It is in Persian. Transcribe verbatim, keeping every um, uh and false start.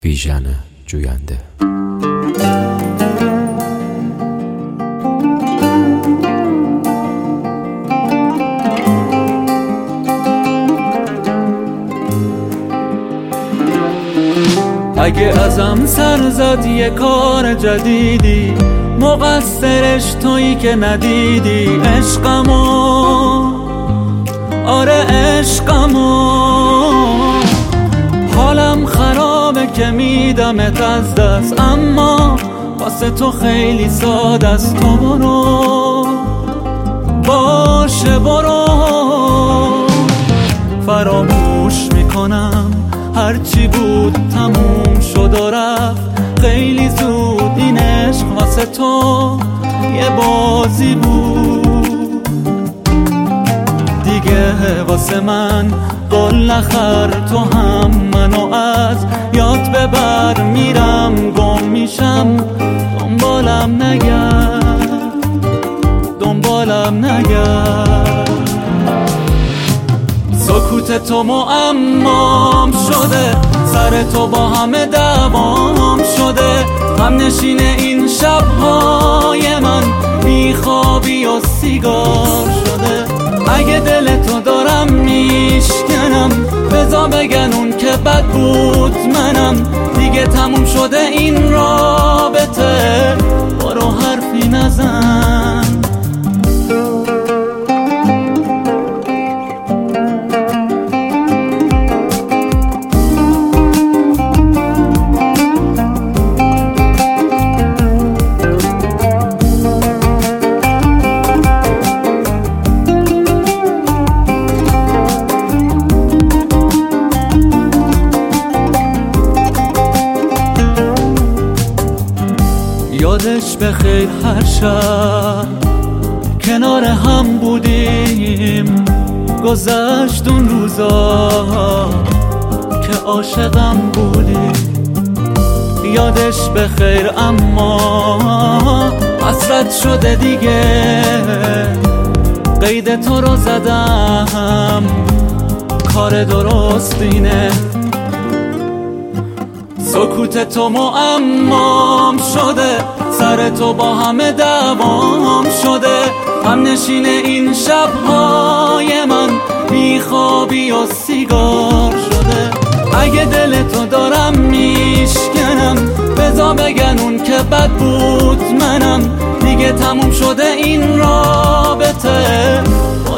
بیژن جوینده. اگه ازم سر زد یه کار جدیدی، مقصرش تویی که ندیدی عشقمو، آره عشقمو. حالم خرابه که میدمت از دست، اما واسه تو خیلی ساده است. تو برو، باشه برو، فراموش میکنم هرچی بود تموم شد و رفت خیلی زود. این عشق واسه تو یه بازی بود دیگه، واسه من گل نخر. تو هم منو از یاد ببر، میرم گم میشم، دنبالم نگرد، دنبالم نگرد. سکوت تو معمام شده، سر تو با همه دوام شده. هم نشین این شبهای من بیخوابی و سیگار شده. اگه دل تو دارم میشکنم، بذار بگن اون که بد بود منم. دیگه تموم شده این رابطه، برو حرفی نزن. یادش بخیر هر شب کنار هم بودیم، گذشت اون روزا که عاشقم بودیم. یادش بخیر اما حسرت شده دیگه، قید تو رو زدم، کار درست اینه. سکوت تو معمام شده، سر تو با همه دوام شده. هم نشین این شبهای من بیخوابی و سیگار شده. اگه دل تو دارم میشکنم، بذار بگن اون که بد بود منم. دیگه تموم شده این رابطه،